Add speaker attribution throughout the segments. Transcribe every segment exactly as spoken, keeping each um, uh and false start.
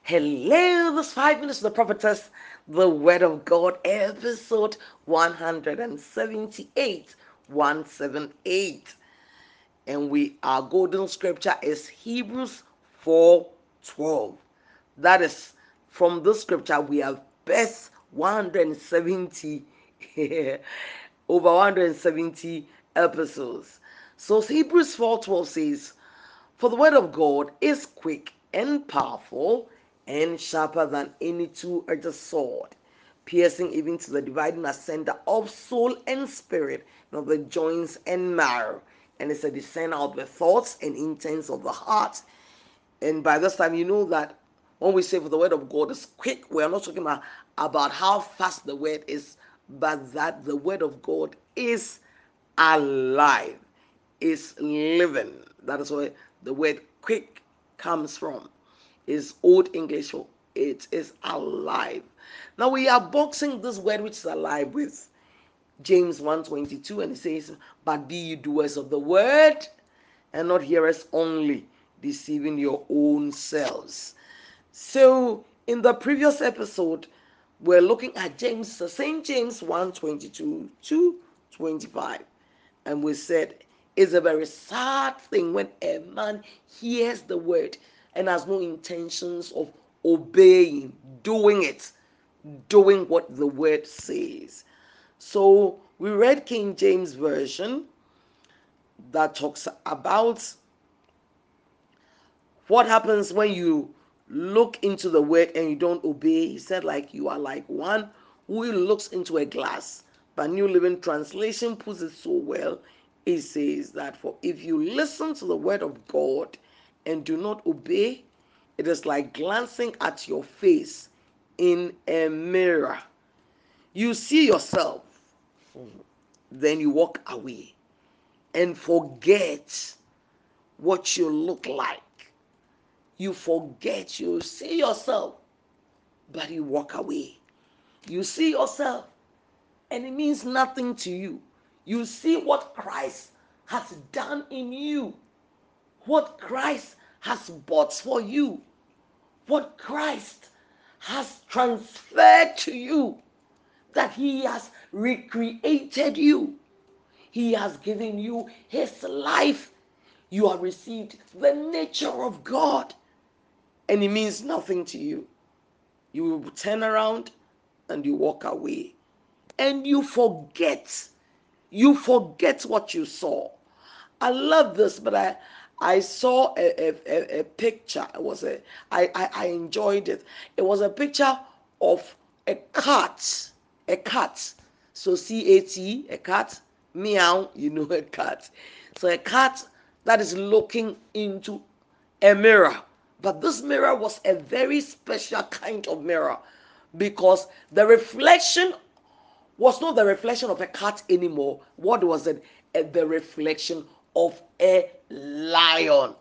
Speaker 1: Hello, this five minutes of the prophetess, the word of God, episode one seventy-eight, one seventy-eight. And we our golden scripture is Hebrews four twelve. That is from this scripture we have best one hundred seventy over one hundred seventy episodes. So Hebrews four twelve says, "For the word of God is quick and powerful and sharper than any two-edged sword, piercing even to the dividing asunder of soul and spirit, and of the joints and marrow, and is a discerner of the thoughts and intents of the heart." And by this time, you know that when we say for the word of God is quick, we are not talking about, about how fast the word is, but that the word of God is alive, is living. That is where the word quick comes from. Is Old English, it is alive. Now we are boxing this word which is alive with James one twenty-two, and it says, "But be ye doers of the word, and not hearers only, deceiving your own selves." So in the previous episode, we're looking at James, Saint James one twenty-two to twenty-five. And we said it's a very sad thing when a man hears the word and has no intentions of obeying, doing it, doing what the word says. So we read King James Version that talks about what happens when you look into the word and you don't obey. He said, like you are like one who looks into a glass. But New Living Translation puts it so well. It says that for if you listen to the word of God and do not obey, it is like glancing at your face in a mirror. You see yourself, then you walk away and forget what you look like. You forget, you see yourself, but you walk away. You see yourself, and it means nothing to you. You see what Christ has done in you, what Christ has bought for you, what Christ has transferred to you, that He has recreated you. He has given you His life. You have received the nature of God, and it means nothing to you. You will turn around and you walk away. And you forget. You forget what you saw. I love this, but I I saw a, a, a, picture. It was a I, I, I enjoyed it. It was a picture of a cat. A cat. So C A T, a cat. Meow, you know a cat. So a cat that is looking into a mirror. But this mirror was a very special kind of mirror because the reflection was not the reflection of a cat anymore. What was it? Uh, The reflection of a lion.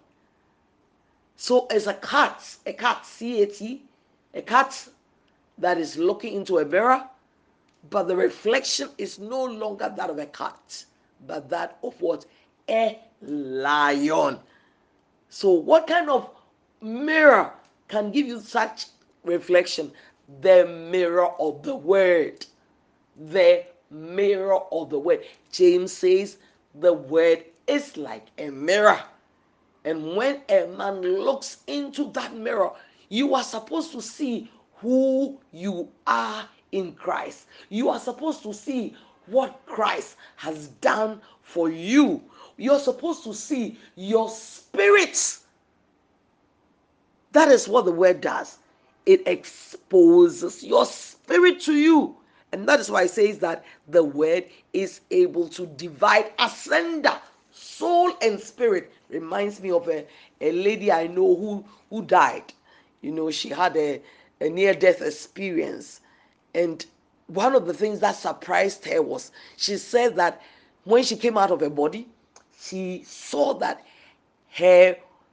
Speaker 1: So it's a cat, a cat, C A T, a cat that is looking into a mirror, but the reflection is no longer that of a cat, but that of what? A lion. So what kind of mirror can give you such reflection? The mirror of the word. The mirror of the word. James says the word is like a mirror. And when a man looks into that mirror, you are supposed to see who you are in Christ. You are supposed to see what Christ has done for you. You're supposed to see your spirit. That is what the word does. It exposes your spirit to you. And that is why it says that the word is able to divide asunder soul and spirit. Reminds me of a, a lady I know who, who died. You know, she had a, a near death experience. And one of the things that surprised her was she said that when she came out of her body, she saw that her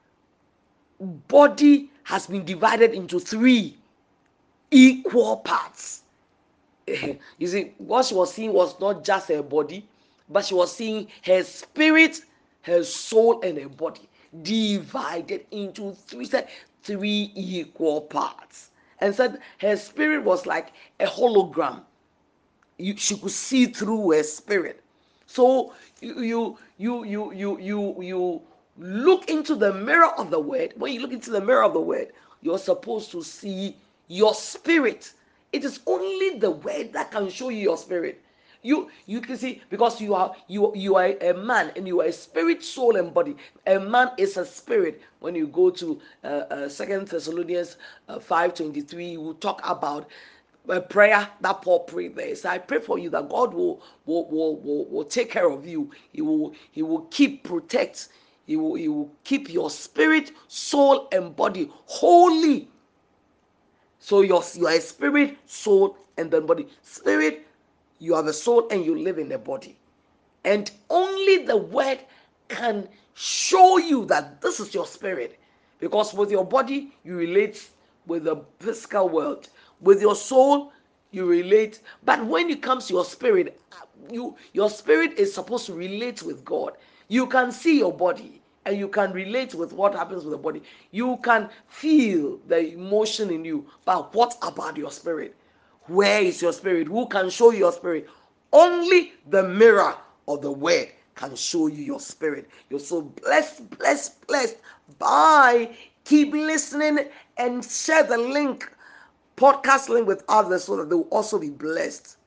Speaker 1: body has been divided into three equal parts. You see, what she was seeing was not just her body, but she was seeing her spirit, her soul, and her body divided into three. three equal parts, and said her spirit was like a hologram. You, she could see through her spirit. So you you you you you you you look into the mirror of the word. When you look into the mirror of the word, you're supposed to see your spirit. It is only the word that can show you your spirit. You you can see, because you are you you are a man, and you are a spirit, soul, and body. A man is a spirit. When you go to uh, uh, Second Thessalonians uh, five twenty three, we will talk about a prayer that Paul prayed there. So I pray for you that God will will, will, will, will take care of you. He will He will keep, protect. He will He will keep your spirit, soul, and body holy. So your you are a spirit, soul, and then body. Spirit, you have a soul, and you live in the body. And only the word can show you that this is your spirit. Because with your body, you relate with the physical world. With your soul, you relate. But when it comes to your spirit, you your spirit is supposed to relate with God. You can see your body, and you can relate with what happens with the body. You can feel the emotion in you. But what about your spirit? Where is your spirit? Who can show you your spirit? Only the mirror of the word can show you your spirit. You're so blessed, blessed, blessed. Bye. Keep listening and share the link, podcast link, with others so that they will also be blessed.